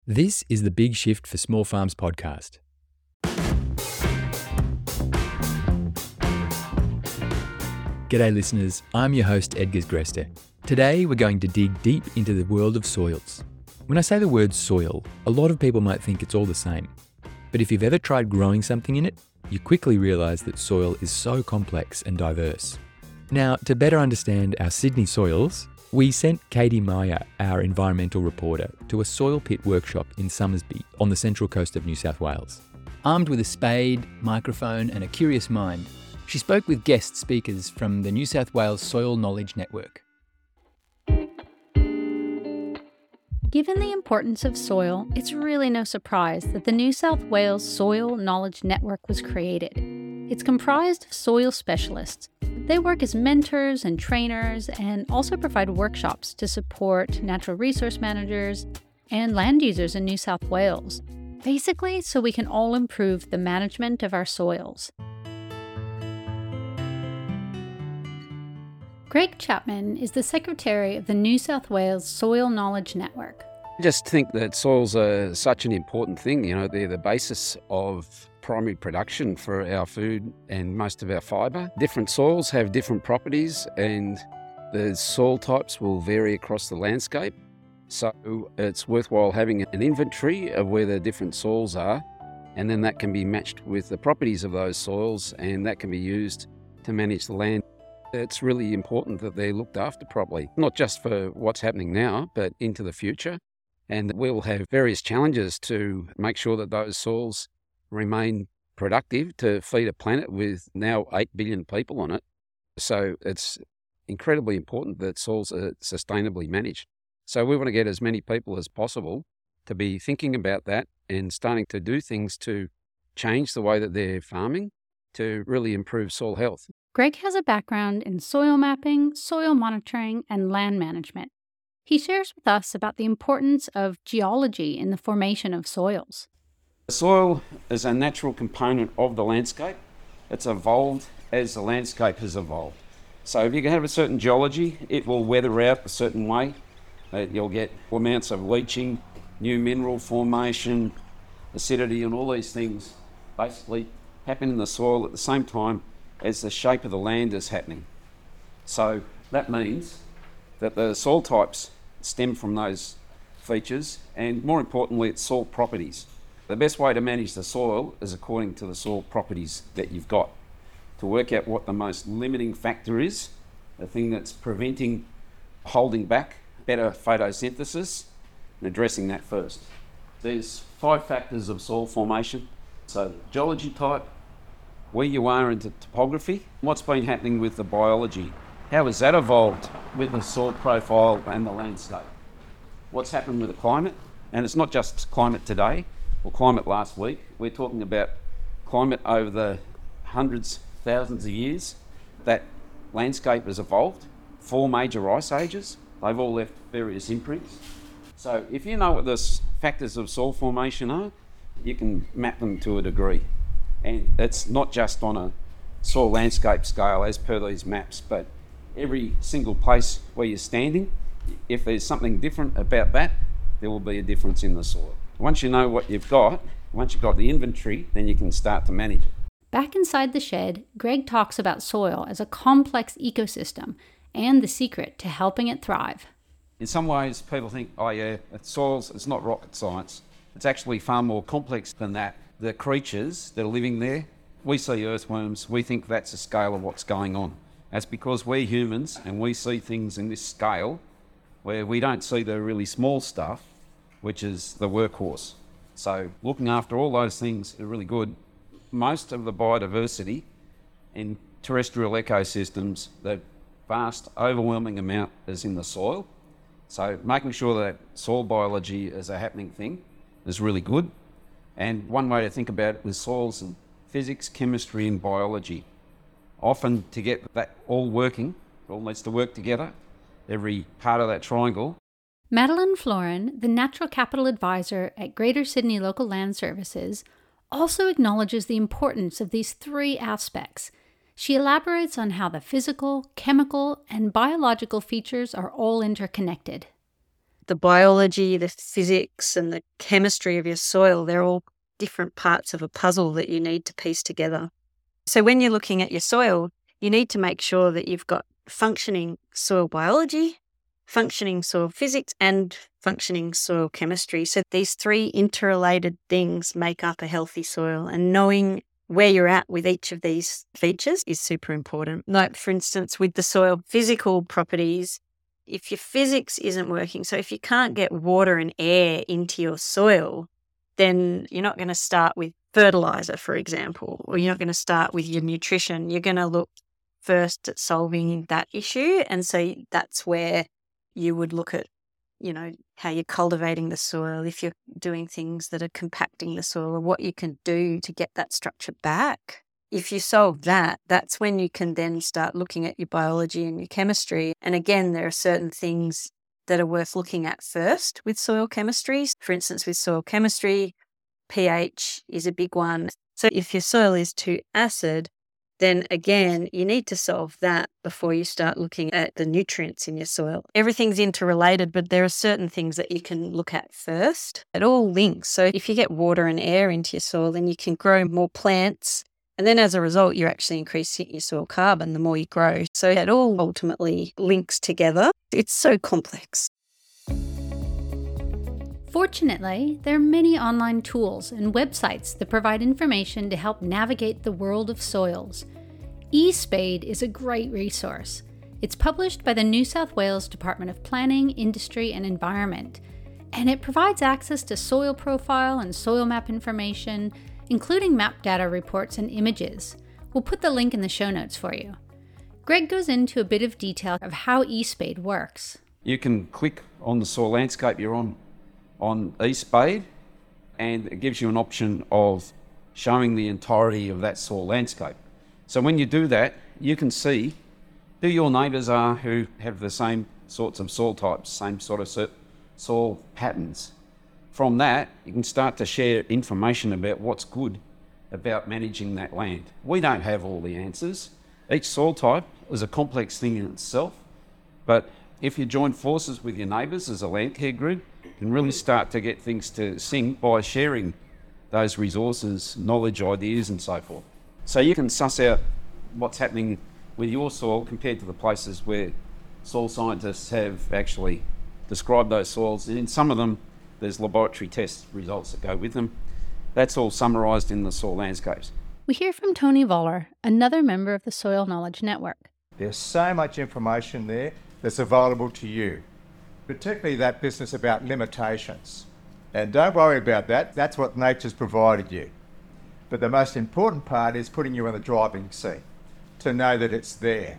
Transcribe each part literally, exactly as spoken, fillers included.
This is the Big Shift for Small Farms podcast. G'day listeners, I'm your host Edgars Greste. Today we're going to dig deep into the world of soils. When I say the word soil, a lot of people might think it's all the same. But if you've ever tried growing something in it, you quickly realise that soil is so complex and diverse. Now, to better understand our Sydney soils, we sent Katie Meyer, our environmental reporter, to a soil pit workshop in Somersby on the central coast of New South Wales. Armed with a spade, microphone and a curious mind, she spoke with guest speakers from the New South Wales Soil Knowledge Network. Given the importance of soil, it's really no surprise that the New South Wales Soil Knowledge Network was created. It's comprised of soil specialists. They work as mentors and trainers and also provide workshops to support natural resource managers and land users in New South Wales, basically so we can all improve the management of our soils. Greg Chapman is the secretary of the New South Wales Soil Knowledge Network. I just think that soils are such an important thing. You know, they're the basis of primary production for our food and most of our fibre. Different soils have different properties and the soil types will vary across the landscape. So it's worthwhile having an inventory of where the different soils are, and then that can be matched with the properties of those soils and that can be used to manage the land. It's really important that they're looked after properly, not just for what's happening now, but into the future. And we'll have various challenges to make sure that those soils remain productive to feed a planet with now eight billion people on it. So it's incredibly important that soils are sustainably managed. So we want to get as many people as possible to be thinking about that and starting to do things to change the way that they're farming to really improve soil health. Greg has a background in soil mapping, soil monitoring, and land management. He shares with us about the importance of geology in the formation of soils. The soil is a natural component of the landscape. It's evolved as the landscape has evolved. So if you can have a certain geology, it will weather out a certain way. Uh, you'll get amounts of leaching, new mineral formation, acidity, and all these things basically happen in the soil at the same time as the shape of the land is happening. So that means that the soil types stem from those features, and more importantly, its soil properties. The best way to manage the soil is according to the soil properties that you've got, to work out what the most limiting factor is, the thing that's preventing, holding back better photosynthesis, and addressing that first. There's five factors of soil formation. So geology type, where you are into topography, what's been happening with the biology, how has that evolved with the soil profile and the landscape, what's happened with the climate, and it's not just climate today, or climate last week. We're talking about climate over the hundreds, thousands of years. That landscape has evolved. Four major ice ages. They've all left various imprints. So if you know what the factors of soil formation are, you can map them to a degree. And it's not just on a soil landscape scale as per these maps, but every single place where you're standing, if there's something different about that, there will be a difference in the soil. Once you know what you've got, once you've got the inventory, then you can start to manage it. Back inside the shed, Greg talks about soil as a complex ecosystem and the secret to helping it thrive. In some ways, people think, oh yeah, it's soils, it's not rocket science. It's actually far more complex than that. The creatures that are living there, we see earthworms, we think that's the scale of what's going on. That's because we're humans and we see things in this scale where we don't see the really small stuff, which is the workhorse. So looking after all those things is really good. Most of the biodiversity in terrestrial ecosystems, the vast, overwhelming amount is in the soil. So making sure that soil biology is a happening thing is really good. And one way to think about it with soils and physics, chemistry and biology. Often to get that all working, it all needs to work together, every part of that triangle. Madeline Florin, the Natural Capital Advisor at Greater Sydney Local Land Services, also acknowledges the importance of these three aspects. She elaborates on how the physical, chemical, and biological features are all interconnected. The biology, the physics, and the chemistry of your soil, they're all different parts of a puzzle that you need to piece together. So when you're looking at your soil, you need to make sure that you've got functioning soil biology, functioning soil physics, and functioning soil chemistry. So these three interrelated things make up a healthy soil, and knowing where you're at with each of these features is super important. Like, for instance, with the soil physical properties, if your physics isn't working, so if you can't get water and air into your soil, then you're not going to start with fertilizer, for example, or you're not going to start with your nutrition. You're going to look first at solving that issue. And so that's where you would look at, you know, how you're cultivating the soil, if you're doing things that are compacting the soil, or what you can do to get that structure back. If you solve that, that's when you can then start looking at your biology and your chemistry. And again, there are certain things that are worth looking at first with soil chemistry. For instance, with soil chemistry, pH is a big one. So if your soil is too acid, then again, you need to solve that before you start looking at the nutrients in your soil. Everything's interrelated, but there are certain things that you can look at first. It all links. So if you get water and air into your soil, then you can grow more plants. And then as a result, you're actually increasing your soil carbon the more you grow. So it all ultimately links together. It's so complex. Fortunately, there are many online tools and websites that provide information to help navigate the world of soils. eSpade is a great resource. It's published by the New South Wales Department of Planning, Industry and Environment, and it provides access to soil profile and soil map information, including map data reports and images. We'll put the link in the show notes for you. Greg goes into a bit of detail of how eSpade works. You can click on the soil landscape you're on on eSpade, and it gives you an option of showing the entirety of that soil landscape. So when you do that, you can see who your neighbours are who have the same sorts of soil types, same sort of soil patterns. From that, you can start to share information about what's good about managing that land. We don't have all the answers. Each soil type is a complex thing in itself, but if you join forces with your neighbours as a land care group, you can really start to get things to sing by sharing those resources, knowledge, ideas and so forth. So you can suss out what's happening with your soil compared to the places where soil scientists have actually described those soils. And in some of them, there's laboratory test results that go with them. That's all summarised in the soil landscapes. We hear from Tony Voller, another member of the Soil Knowledge Network. There's so much information there that's available to you, particularly that business about limitations. And don't worry about that, that's what nature's provided you. But the most important part is putting you in the driving seat to know that it's there.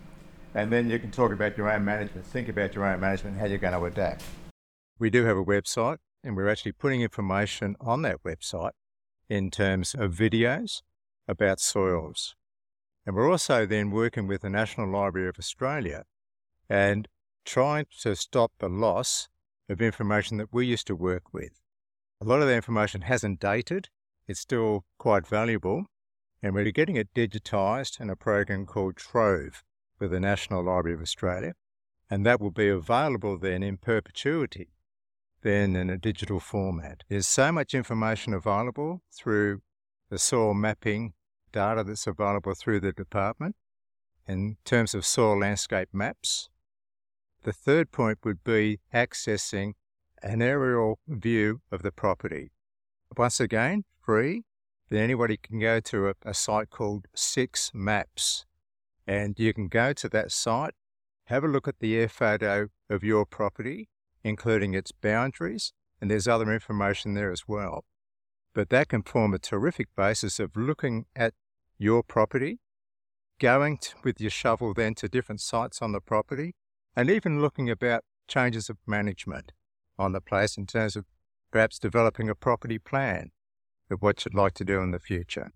And then you can talk about your own management, think about your own management, how you're going to adapt. We do have a website, and we're actually putting information on that website in terms of videos about soils. And we're also then working with the National Library of Australia and trying to stop the loss of information that we used to work with. A lot of the information hasn't dated. It's still quite valuable, and we're getting it digitised in a program called Trove with the National Library of Australia, and that will be available then in perpetuity, then in a digital format. There's so much information available through the soil mapping data that's available through the department in terms of soil landscape maps. The third point would be accessing an aerial view of the property. Once again, free. Then anybody can go to a, a site called Six Maps, and you can go to that site, have a look at the air photo of your property, including its boundaries, and there's other information there as well. But that can form a terrific basis of looking at your property, going to, with your shovel then to different sites on the property, and even looking about changes of management on the place in terms of perhaps developing a property plan of what you'd like to do in the future.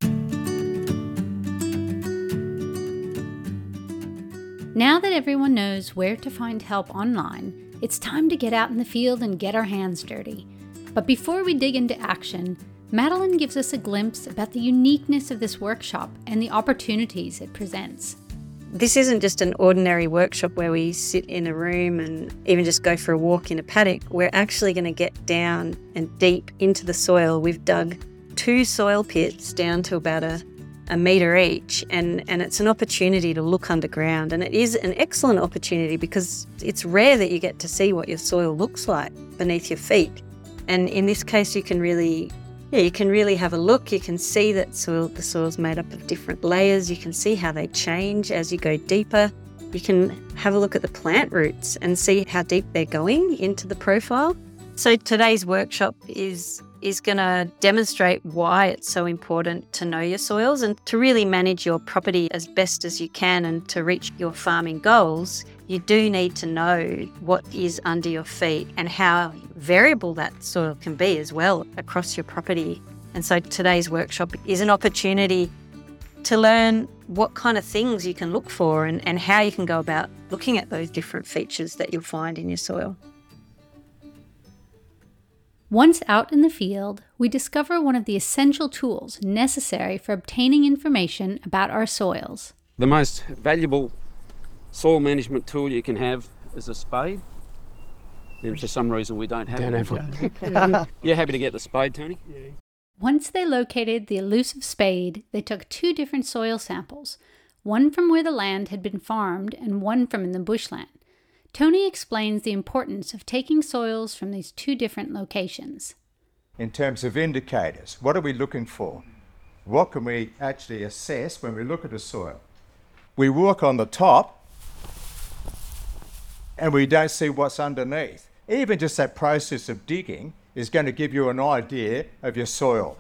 Now that everyone knows where to find help online, it's time to get out in the field and get our hands dirty. But before we dig into action, Madeline gives us a glimpse about the uniqueness of this workshop and the opportunities it presents. This isn't just an ordinary workshop where we sit in a room and even just go for a walk in a paddock. We're actually going to get down and deep into the soil. We've dug two soil pits down to about a, a metre each, and, and it's an opportunity to look underground. And it is an excellent opportunity because it's rare that you get to see what your soil looks like beneath your feet. And in this case, you can really Yeah, you can really have a look. You can see that soil, the soil's made up of different layers. You can see how they change as you go deeper. You can have a look at the plant roots and see how deep they're going into the profile. So today's workshop is is going to demonstrate why it's so important to know your soils and to really manage your property as best as you can, and to reach your farming goals. You do need to know what is under your feet and how variable that soil can be as well across your property. And so today's workshop is an opportunity to learn what kind of things you can look for and, and how you can go about looking at those different features that you'll find in your soil. Once out in the field, we discover one of the essential tools necessary for obtaining information about our soils. The most valuable soil management tool you can have is a spade. And for some reason we don't have Don't it. have one. You're happy to get the spade, Tony? Yeah. Once they located the elusive spade, they took two different soil samples, one from where the land had been farmed and one from in the bushland. Tony explains the importance of taking soils from these two different locations. In terms of indicators, what are we looking for? What can we actually assess when we look at a soil? We walk on the top and we don't see what's underneath. Even just that process of digging is going to give you an idea of your soil.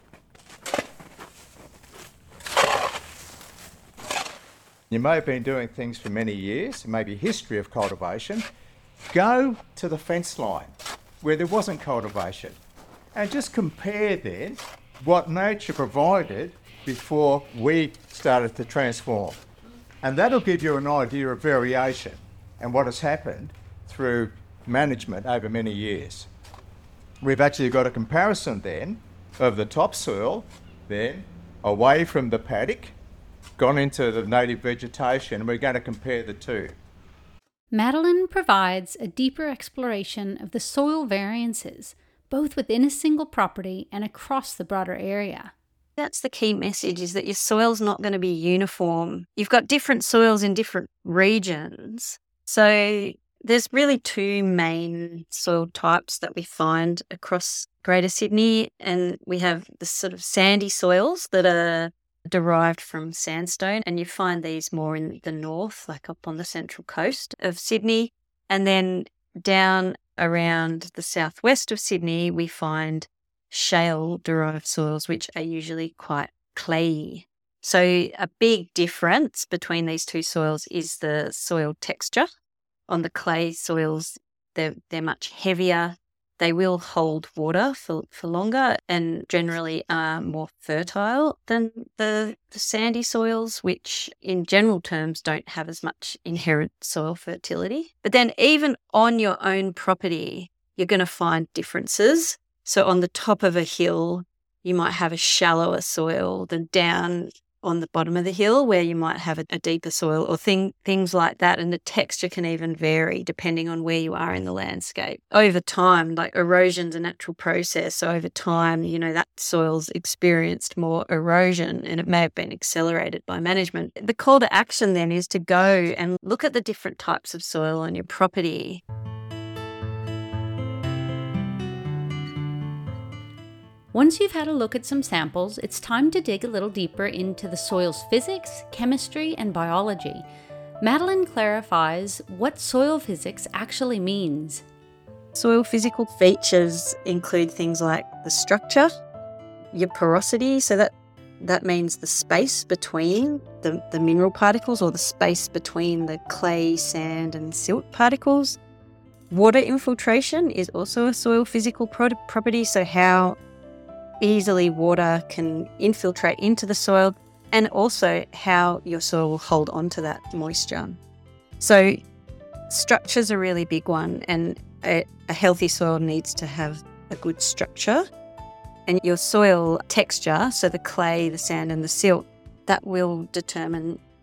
You may have been doing things for many years, maybe history of cultivation. Go to the fence line where there wasn't cultivation and just compare then what nature provided before we started to transform. And that'll give you an idea of variation and what has happened through management over many years. We've actually got a comparison then of the topsoil then away from the paddock, gone into the native vegetation, and we're going to compare the two. Madeline provides a deeper exploration of the soil variances, both within a single property and across the broader area. That's the key message, is that your soil's not going to be uniform. You've got different soils in different regions. So there's really two main soil types that we find across Greater Sydney, and we have the sort of sandy soils that are derived from sandstone, and you find these more in the north, like up on the central coast of Sydney. And then down around the southwest of Sydney, we find shale-derived soils, which are usually quite clayey. So a big difference between these two soils is the soil texture. On the clay soils, they're, they're much heavier. They will hold water for, for longer and generally are more fertile than the, the sandy soils, which in general terms don't have as much inherent soil fertility. But then even on your own property, you're going to find differences. So on the top of a hill, you might have a shallower soil than down on the bottom of the hill where you might have a, a deeper soil, or thing, things like that. And the texture can even vary depending on where you are in the landscape. Over time, like erosion's a natural process. So over time, you know, that soil's experienced more erosion and it may have been accelerated by management. The call to action then is to go and look at the different types of soil on your property. Once you've had a look at some samples, it's time to dig a little deeper into the soil's physics, chemistry, and biology. Madeline clarifies what soil physics actually means. Soil physical features include things like the structure, your porosity, so that, that means the space between the, the mineral particles, or the space between the clay, sand, and silt particles. Water infiltration is also a soil physical pro- property, so how easily water can infiltrate into the soil, and also how your soil will hold on to that moisture. So structure's a really big one, and a, a healthy soil needs to have a good structure. And your soil texture, so the clay, the sand and the silt, that will determine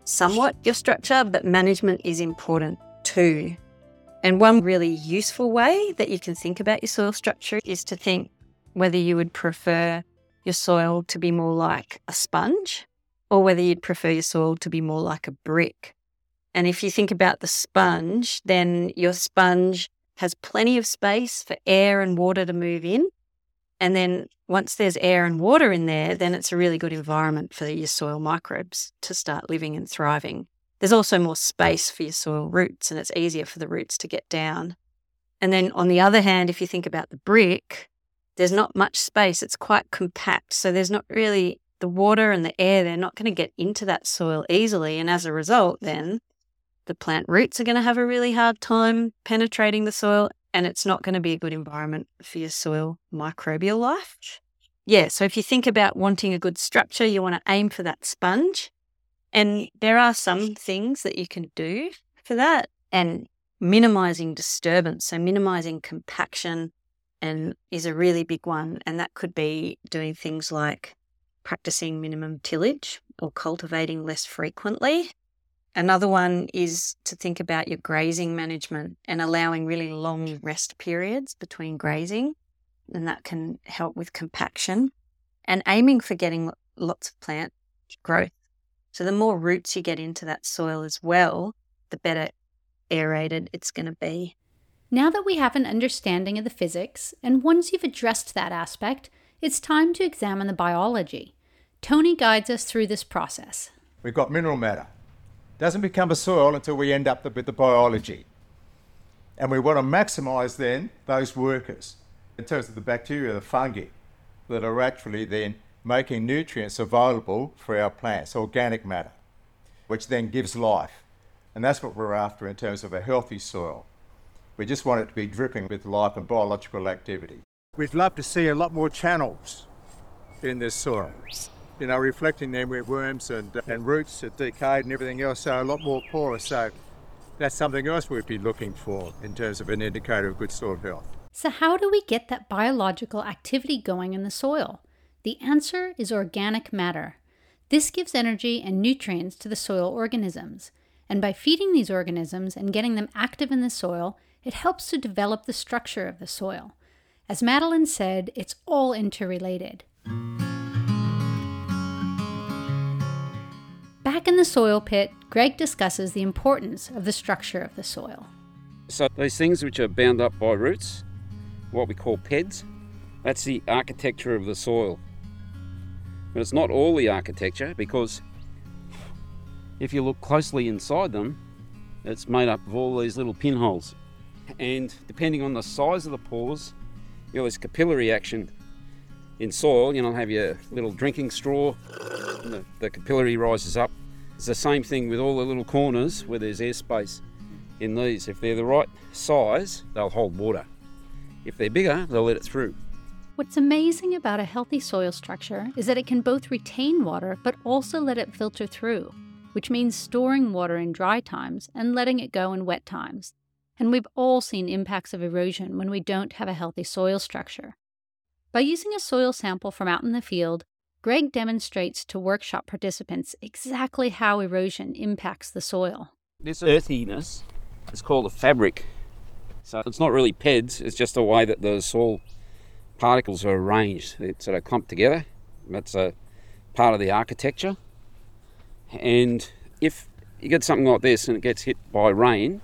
somewhat your structure, but management is important too. And one really useful way that you can think about your soil structure is to think whether you would prefer your soil to be more like a sponge or whether you'd prefer your soil to be more like a brick. And if you think about the sponge, then your sponge has plenty of space for air and water to move in. And then once there's air and water in there, then it's a really good environment for your soil microbes to start living and thriving. There's also more space for your soil roots, and it's easier for the roots to get down. And then on the other hand, if you think about the brick, there's not much space. It's quite compact. So there's not really the water and the air. They're not going to get into that soil easily. And as a result, then the plant roots are going to have a really hard time penetrating the soil, and it's not going to be a good environment for your soil microbial life. Yeah, so if you think about wanting a good structure, you want to aim for that sponge. And there are some things that you can do for that, and minimizing disturbance, so minimizing compaction and is a really big one. And that could be doing things like practicing minimum tillage or cultivating less frequently. Another one is to think about your grazing management and allowing really long rest periods between grazing, and that can help with compaction, and aiming for getting lots of plant growth. So the more roots you get into that soil as well, the better aerated it's going to be. Now that we have an understanding of the physics, and once you've addressed that aspect, it's time to examine the biology. Tony guides us through this process. We've got mineral matter. Doesn't become a soil until we end up with the biology. And we want to maximise then those workers in terms of the bacteria, the fungi, that are actually then making nutrients available for our plants, organic matter, which then gives life. And that's what we're after in terms of a healthy soil. We just want it to be dripping with life and biological activity. We'd love to see a lot more channels in this soil, you know, reflecting them with worms and, and roots that decayed and everything else, so a lot more porous. So that's something else we'd be looking for in terms of an indicator of good soil health. So how do we get that biological activity going in the soil? The answer is organic matter. This gives energy and nutrients to the soil organisms. And by feeding these organisms and getting them active in the soil, it helps to develop the structure of the soil. As Madeline said, it's all interrelated. Back in the soil pit, Greg discusses the importance of the structure of the soil. So these things which are bound up by roots, what we call P E Ds, that's the architecture of the soil. But it's not all the architecture, because if you look closely inside them, it's made up of all these little pinholes. And depending on the size of the pores, you know, there's capillary action in soil. You know, have your little drinking straw, and the, the capillary rises up. It's the same thing with all the little corners where there's airspace in these. If they're the right size, they'll hold water. If they're bigger, they'll let it through. What's amazing about a healthy soil structure is that it can both retain water but also let it filter through, which means storing water in dry times and letting it go in wet times. And we've all seen impacts of erosion when we don't have a healthy soil structure. By using a soil sample from out in the field, Greg demonstrates to workshop participants exactly how erosion impacts the soil. This earthiness is called a fabric. So it's not really P E Ds, it's just the way that the soil particles are arranged. They sort of clump together. That's a part of the architecture. And if you get something like this and it gets hit by rain,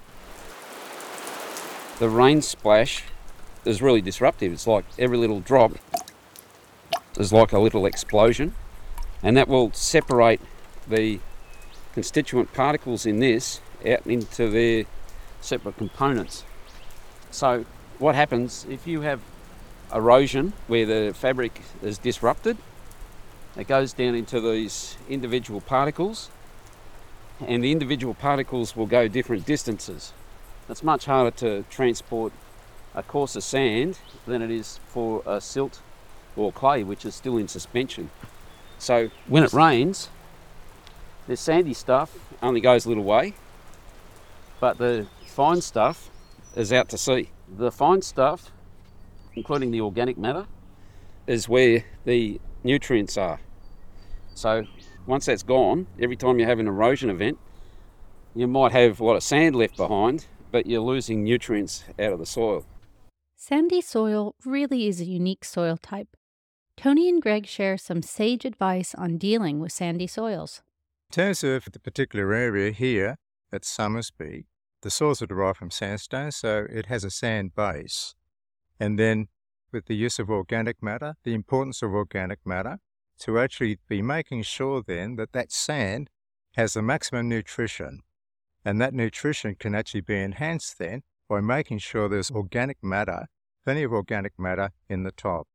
the rain splash is really disruptive. It's like every little drop is like a little explosion, and that will separate the constituent particles in this out into their separate components. So what happens if you have erosion where the fabric is disrupted? It goes down into these individual particles, and the individual particles will go different distances. It's much harder to transport a coarser sand than it is for a silt or clay, which is still in suspension. So when it rains, the sandy stuff only goes a little way, but the fine stuff is out to sea. The fine stuff, including the organic matter, is where the nutrients are. So Once that's gone, every time you have an erosion event, you might have a lot of sand left behind, but you're losing nutrients out of the soil. Sandy soil really is a unique soil type. Tony and Greg share some sage advice on dealing with sandy soils. In terms of the particular area here at Summersby, the soils are derived from sandstone, so it has a sand base. And then with the use of organic matter, the importance of organic matter, to actually be making sure then that that sand has the maximum nutrition. And that nutrition can actually be enhanced then by making sure there's organic matter, plenty of organic matter in the top.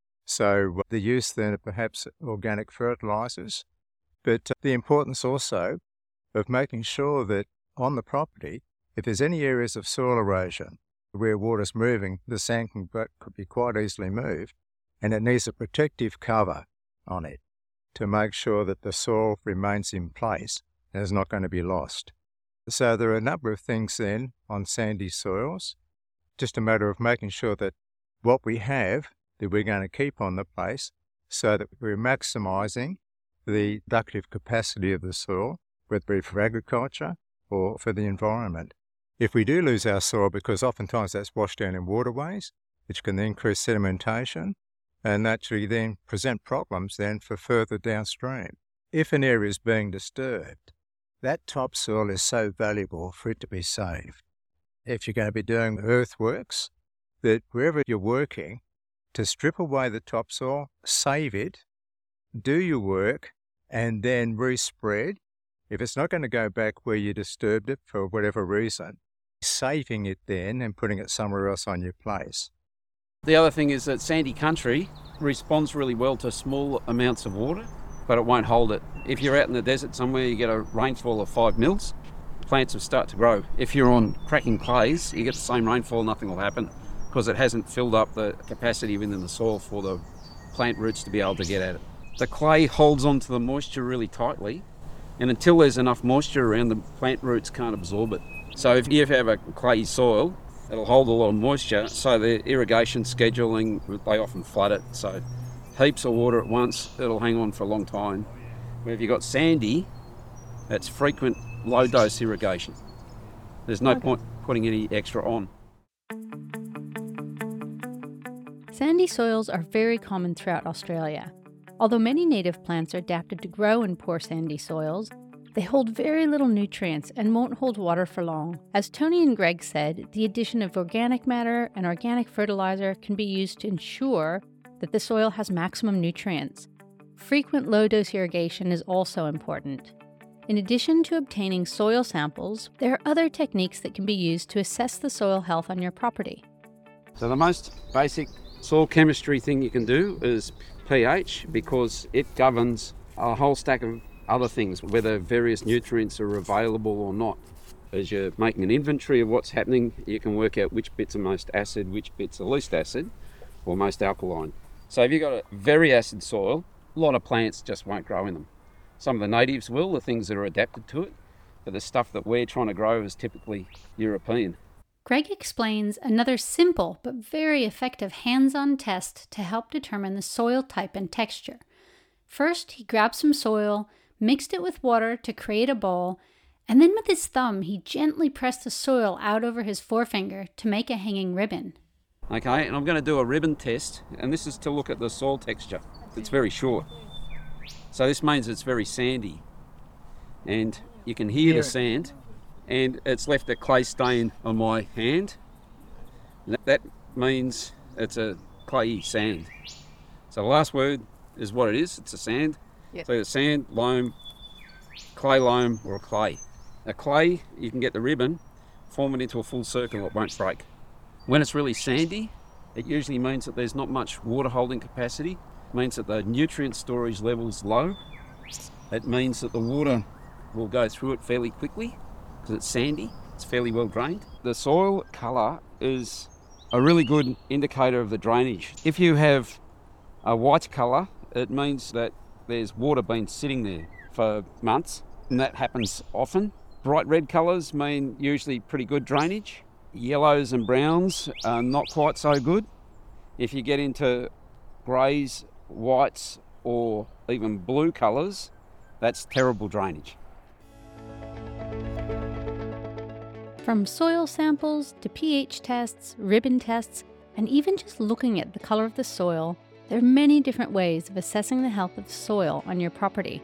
So the use then of perhaps organic fertilisers, but the importance also of making sure that on the property, if there's any areas of soil erosion where water's moving, the sand can, could be quite easily moved, and it needs a protective cover on it to make sure that the soil remains in place and is not going to be lost. So there are a number of things then on sandy soils, just a matter of making sure that what we have that we're going to keep on the place so that we're maximising the productive capacity of the soil, whether it be for agriculture or for the environment. If we do lose our soil, because oftentimes that's washed down in waterways, which can increase sedimentation and actually then present problems then for further downstream. If an area is being disturbed, that topsoil is so valuable for it to be saved. If you're going to be doing earthworks, that wherever you're working, to strip away the topsoil, save it, do your work, and then respread. If it's not going to go back where you disturbed it for whatever reason, saving it then and putting it somewhere else on your place. The other thing is that sandy country responds really well to small amounts of water, but it won't hold it. If you're out in the desert somewhere, you get a rainfall of five mils, plants will start to grow. If you're on cracking clays, you get the same rainfall, nothing will happen, because it hasn't filled up the capacity within the soil for the plant roots to be able to get at it. The clay holds onto the moisture really tightly, and until there's enough moisture around, the plant roots can't absorb it. So if you have a clayey soil, it'll hold a lot of moisture, so the irrigation scheduling, they often flood it, so heaps of water at once, it'll hang on for a long time. Where if you've got sandy, that's frequent low dose irrigation. There's no okay. point putting any extra on. Sandy soils are very common throughout Australia. Although many native plants are adapted to grow in poor sandy soils, they hold very little nutrients and won't hold water for long. As Tony and Greg said, the addition of organic matter and organic fertilizer can be used to ensure that the soil has maximum nutrients. Frequent low-dose irrigation is also important. In addition to obtaining soil samples, there are other techniques that can be used to assess the soil health on your property. So the most basic soil chemistry thing you can do is pH, because it governs a whole stack of other things, whether various nutrients are available or not. As you're making an inventory of what's happening, you can work out which bits are most acid, which bits are least acid, or most alkaline. So if you've got a very acid soil, a lot of plants just won't grow in them. Some of the natives will, the things that are adapted to it, but the stuff that we're trying to grow is typically European. Greg explains another simple but very effective hands-on test to help determine the soil type and texture. First, he grabbed some soil, mixed it with water to create a ball, and then with his thumb, he gently pressed the soil out over his forefinger to make a hanging ribbon. Okay, and I'm going to do a ribbon test, and this is to look at the soil texture. It's very short. So this means it's very sandy. And you can hear the sand, and it's left a clay stain on my hand. That means it's a clayey sand. So the last word is what it is, it's a sand. Yep. So it's sand, loam, clay loam, or a clay. A clay, you can get the ribbon, form it into a full circle, it won't break. When it's really sandy, it usually means that there's not much water holding capacity. It means that the nutrient storage level is low. It means that the water will go through it fairly quickly because it's sandy, it's fairly well drained. The soil colour is a really good indicator of the drainage. If you have a white colour, it means that there's water been sitting there for months, and that happens often. Bright red colours mean usually pretty good drainage. Yellows and browns are not quite so good. If you get into greys, whites, or even blue colours, That's terrible drainage. From soil samples to pH tests, ribbon tests, and even just looking at the color of the soil, there are many different ways of assessing the health of the soil on your property.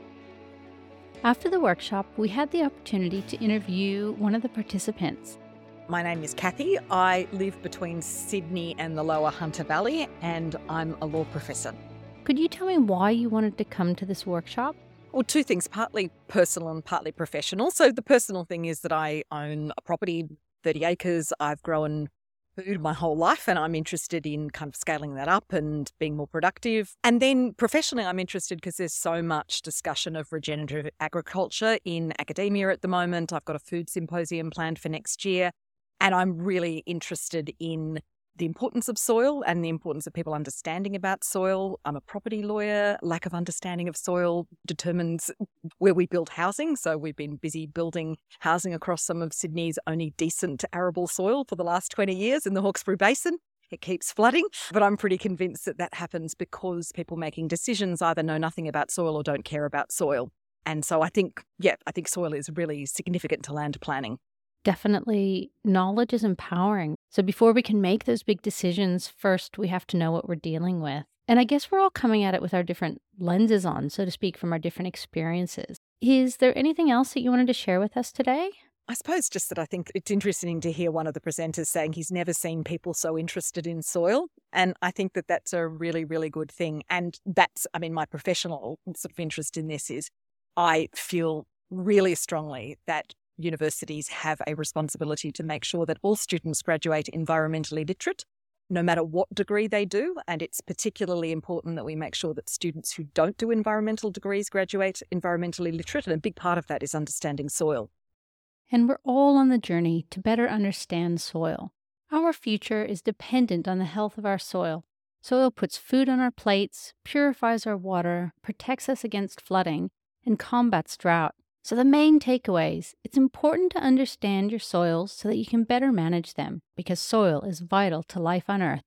After the workshop, we had the opportunity to interview one of the participants. My name is Kathy. I live between Sydney and the Lower Hunter Valley, and I'm a law professor. Could you tell me why you wanted to come to this workshop? Well, two things, partly personal and partly professional. So the personal thing is that I own a property, thirty acres. I've grown food my whole life, and I'm interested in kind of scaling that up and being more productive. And then professionally, I'm interested because there's so much discussion of regenerative agriculture in academia at the moment. I've got a food symposium planned for next year, and I'm really interested in the importance of soil and the importance of people understanding about soil. I'm a property lawyer. Lack of understanding of soil determines where we build housing. So we've been busy building housing across some of Sydney's only decent arable soil for the last twenty years in the Hawkesbury Basin. It keeps flooding, but I'm pretty convinced that that happens because people making decisions either know nothing about soil or don't care about soil. And so I think, yeah, I think soil is really significant to land planning. Definitely, knowledge is empowering. So before we can make those big decisions, first we have to know what we're dealing with. And I guess we're all coming at it with our different lenses on, so to speak, from our different experiences. Is there anything else that you wanted to share with us today? I suppose just that I think it's interesting to hear one of the presenters saying he's never seen people so interested in soil. And I think that that's a really, really good thing. And that's, I mean, my professional sort of interest in this is I feel really strongly that universities have a responsibility to make sure that all students graduate environmentally literate, no matter what degree they do. And it's particularly important that we make sure that students who don't do environmental degrees graduate environmentally literate. And a big part of that is understanding soil. And we're all on the journey to better understand soil. Our future is dependent on the health of our soil. Soil puts food on our plates, purifies our water, protects us against flooding, and combats drought. So the main takeaways, it's important to understand your soils so that you can better manage them, because soil is vital to life on Earth.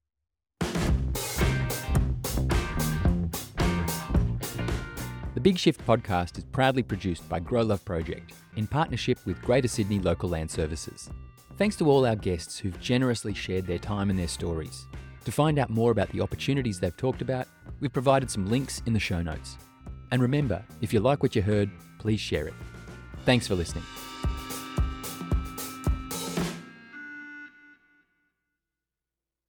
The Big Shift podcast is proudly produced by Grow Love Project in partnership with Greater Sydney Local Land Services. Thanks to all our guests who've generously shared their time and their stories. To find out more about the opportunities they've talked about, we've provided some links in the show notes. And remember, if you like what you heard, please share it. Thanks for listening.